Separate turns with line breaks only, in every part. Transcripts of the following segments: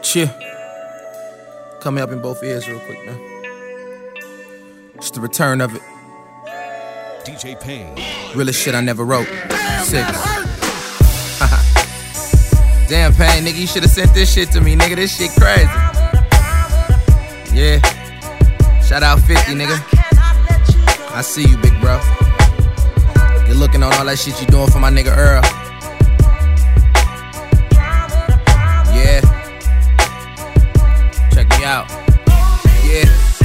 Chill. Come up in both ears real quick, man. It's the return of it.
DJ Pain.
Realest shit I never wrote. 6. Damn, Pain, nigga, you should've sent this shit to me, nigga. This shit crazy. Yeah. Shout out 50, nigga. I see you, big bro. You're looking on all that shit you doing for my nigga Earl. Yeah. Check me out. Yeah.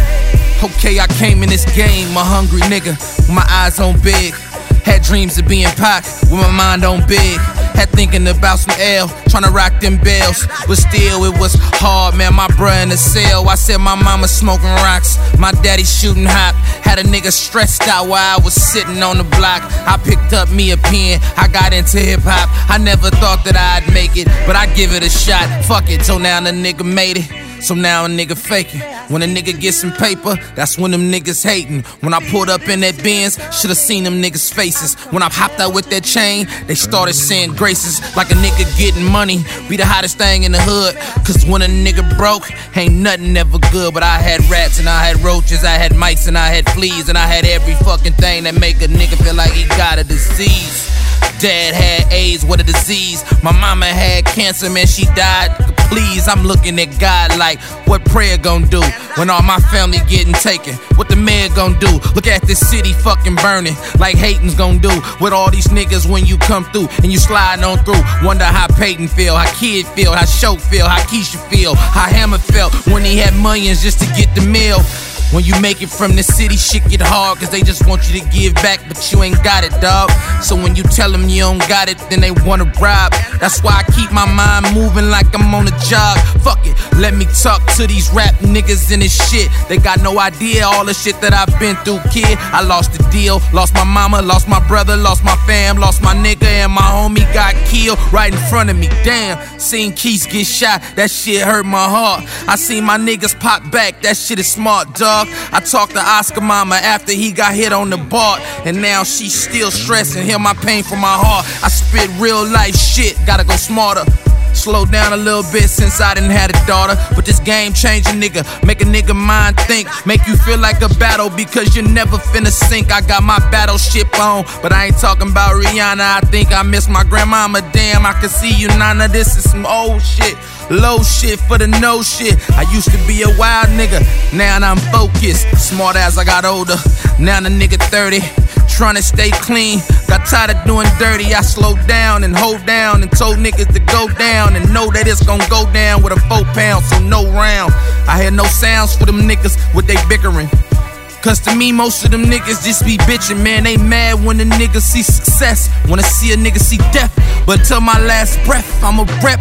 Okay, I came in this game, a hungry nigga, with my eyes on big. Had dreams of being Pac, with my mind on big. Had thinking about some L, tryna rock them bells. But still, it was hard, man, my bruh in the cell. I said my mama smoking rocks, my daddy shooting hop. Had a nigga stressed out while I was sitting on the block. I picked up me a pen, I got into hip-hop. I never thought that I'd make it, but I give it a shot. Fuck it, so now the nigga made it. So now a nigga faking. When a nigga gets some paper, that's when them niggas hating. When I pulled up in that Benz, should've seen them niggas' faces. When I hopped out with that chain, they started saying graces. Like a nigga getting money, be the hottest thing in the hood. Cause when a nigga broke, ain't nothing ever good. But I had rats and I had roaches, I had mice and I had fleas. And I had every fucking thing that make a nigga feel like he got a disease. Dad had AIDS, what a disease. My mama had cancer, man, she died. Please, I'm looking at God like, what prayer gon' do when all my family getting taken? What the mayor gon' do? Look at this city fucking burning, like hating's gon' do with all these niggas when you come through and you slide on through. Wonder how Peyton feel, how Kid feel, how Shoke feel, how Keisha feel, how Hammer felt when he had millions just to get the meal. When you make it from the city, shit get hard, cause they just want you to give back, but you ain't got it, dawg. So when you tell them you don't got it, then they wanna rob. That's why I keep my mind moving like I'm on a job. Fuck it, let me talk to these rap niggas in this shit. They got no idea all the shit that I've been through, kid. I lost the deal, lost my mama, lost my brother, lost my fam, lost my nigga, and my homie got killed right in front of me. Damn, seen Keith get shot, that shit hurt my heart. I seen my niggas pop back, that shit is smart, dawg. I talked to Oscar mama after he got hit on the bar, and now she's still stressing. Hear my pain from my heart. I spit real life shit, gotta go smarter. Slow down a little bit since I didn't have a daughter. But this game change a nigga, make a nigga mind think. Make you feel like a battle because you never finna sink. I got my battleship on, but I ain't talking about Rihanna. I think I miss my grandmama, damn, I can see you, Nana. This is some old shit, low shit for the no shit. I used to be a wild nigga, now I'm focused. Smart as I got older, now the nigga 30. Trying to stay clean, got tired of doing dirty. I slowed down and hold down and told niggas to go down and know that it's gon' go down with a 4 pound, so no round. I hear no sounds for them niggas with they bickering. Cause to me, most of them niggas just be bitching, man. They mad when a nigga see success, wanna see a nigga see death. But till my last breath, I'ma rep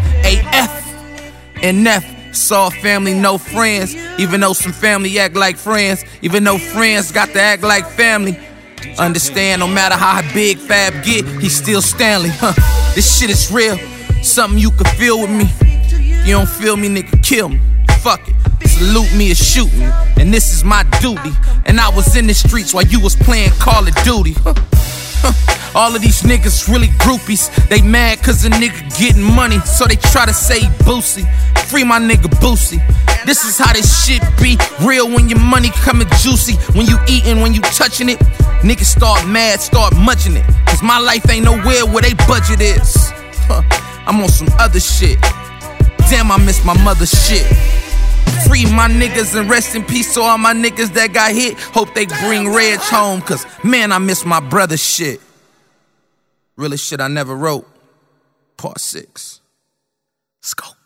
AF and F. Saw family, no friends. Even though some family act like friends, even though friends got to act like family. Understand, no matter how big Fab get, he's still Stanley. This shit is real, something you can feel with me. You don't feel me, nigga, kill me. Fuck it, salute me or shoot me, and this is my duty. And I was in the streets while you was playing Call of Duty. All of these niggas really groupies. They mad cause a nigga getting money, so they try to say Boosie. Free my nigga Boosie. This is how this shit be real when your money coming juicy. When you eating, when you touching it, niggas start mad, start munching it. Cause my life ain't nowhere where they budget is. I'm on some other shit. Damn, I miss my mother's shit. Free my niggas and rest in peace to all my niggas that got hit. Hope they bring Reg home, cause man, I miss my brother's shit. Realest shit I never wrote. Part 6. Let's go.